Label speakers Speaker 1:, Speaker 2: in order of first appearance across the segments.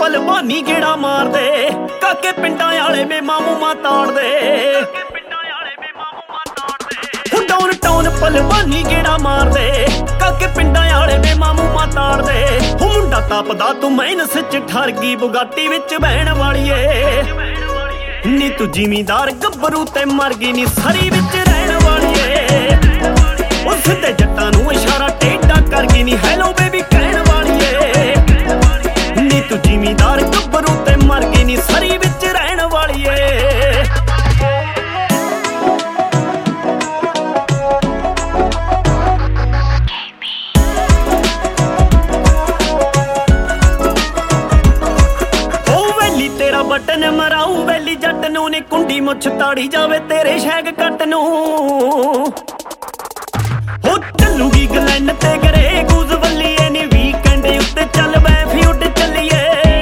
Speaker 1: ਭਲਵਾਨੀ ਗੇੜਾ ਮਾਰਦੇ, ਕਾਕੇ ਪਿੰਡਾਂ ਵਾਲੇ ਮੇ ਮਾਮੂਮਾ ਤਾੜਦੇ। ਡਾਊਨ ਟਾਊਨ ਭਲਵਾਨੀ ਗੇੜਾ ਮਾਰਦੇ, ਕਾਕੇ ਪਿੰਡਾਂ ਵਾਲੇ ਮੇ ਮਾਮੂਮਾ ਤਾੜਦੇ। ਉਹ ਮੁੰਡਾ ਤਪਦਾ ਤੂੰ ਮਾਈਨਸ ਚ ਠਰ ਗਈ ਬੁਗਾਟੀ ਵਿੱਚ ਬਹਿਣ ਵਾਲੀਏ। ਨੀ ਤੂੰ ਜ਼ਿਮੀਂਦਾਰ ਗੱਭਰੂ ਤੇ ਮਰ ਗਈ ਨੀ ਸਰੀ ਵਿੱਚ ਰਹਿਣ ਵਾਲੀਏ। ਉਸ ਤੇ ਜੱਟਾਂ ਨੂੰ ਇਸ਼ਾਰਾ ਟੇਢਾ ਕਰ ਗਈ ਨੀ ਹੈਲੋ ਬੇਬੀ ਕਹਿਣ ਵਾਲੀਏ। ਨੀ ਤੂੰ ਜ਼ਿਮੀਂਦਾਰ ਗੱਭਰੂ ਤੇ ਮਰ ਗਈ ਨੀ ਸਰੀ ਵਿੱਚ ਰਹਿਣ ਵਾਲੀਏ। ਬਟਨ ਮਰਾਉ ਵੈਲੀ ਜੱਟ ਨੂੰ ਨੀ ਕੁੰਡੀ ਮੁੱਛ ਤਾੜੀ ਜਾਵੇ ਤੇਰੇ ਸ਼ੈਗ ਕੱਟ ਨੂੰ। ਹੋ ਚੱਲੂਗੀ ਗਲੈਨ ਤੇ ਗਰੇ ਗੂਜ਼ ਵੱਲੀਏ ਨੀ ਵੀਕਐਂਡ ਉੱਤੇ ਚੱਲ ਬੈਫੀ ਉੱਡ ਚੱਲੀਏ।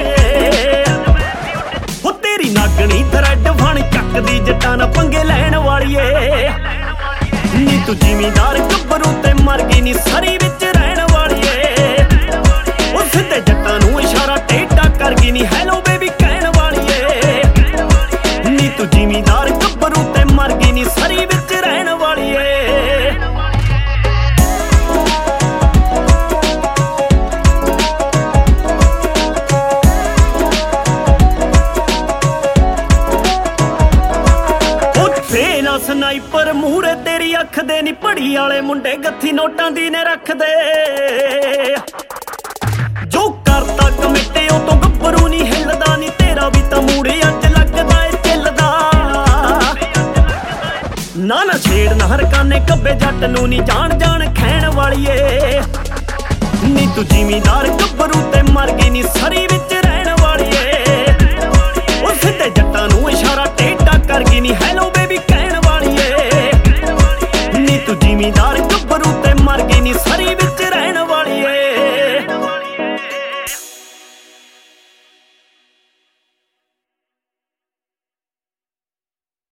Speaker 1: ਹੋ ਤੇਰੀ ਨਾਗਣੀ ਥਰੈਡ ਫਣ ਚੱਕਦੀ ਜੱਟਾਂ ਨਾਲ ਪੰਗੇ ਲੈਣ ਵਾਲੀਏ। ਨੀ ਤੂੰ ਜ਼ਿਮੀਂਦਾਰ ਗੱਭਰੂ ਤੇ ਮਰ ਗਈ ਨੀ ਸਰੀ ਵਿੱਚ ਰਹਿਣ ਵਾਲੀਏ। ਉਸ ਤੇ ਜੱਟਾਂ ਨੂੰ ਇਸ਼ਾਰਾ ਟੇਢਾ ਕਰ ਗਈ ਨੀ ਹੈਲੋ ਬੇਬੀ ਕਹਿਣ ਵਾਲੀਏ। ਨੀ ਤੂੰ ਜ਼ਿਮੀਂਦਾਰ ਗੱਭਰੂ ਤੇ ਮਰ ਗਈ ਨੀ ਸਰੀ ਵਿੱਚ ਰਹਿਣ ਵਾਲੀਏ। ਫੇਲਾ ਸਨਾਈਪਰ ਮੂਹਰੇ ਤੇਰੀ ਅੱਖ ਦੇ ਨੀ ਪੜੀ ਵਾਲੇ ਮੁੰਡੇ ਗੱਥੀ ਨੋਟਾਂ ਦੀ ਨੇ ਰੱਖਦੇ। ਜੋ ਕਰਤਾ ਕਮਿੱਟੇ ਉਹ ਤੋਂ ਗੱਭਰੂ ਨੀ ਹਿੱਲਦਾ ਨੀ ਤੇਰਾ ਵੀ ਤਾਂ ਮੂੜ ਅੱਜ ਲੱਗਦਾ ਏ ਝਿੱਲਦਾ। ਨਾ ਨਾ ਛੇੜ ਨਾ ਹਰਕਾਨੇ ਕੱਬੇ ਜੱਟ ਨੂੰ ਨੀ ਜਾਣ ਜਾਣ ਖੈਣ ਵਾਲੀਏ। ਨੀ ਤੂੰ ਜ਼ਿਮੀਂਦਾਰ ਗੱਭਰੂ ਤੇ ਮਰ ਗਈ ਨੀ ਸਰੀ ਵਿੱਚ ਰਹਿਣ ਵਾਲੀਏ। ਉਸ ਤੇ ਜੱਟਾਂ ਨੂੰ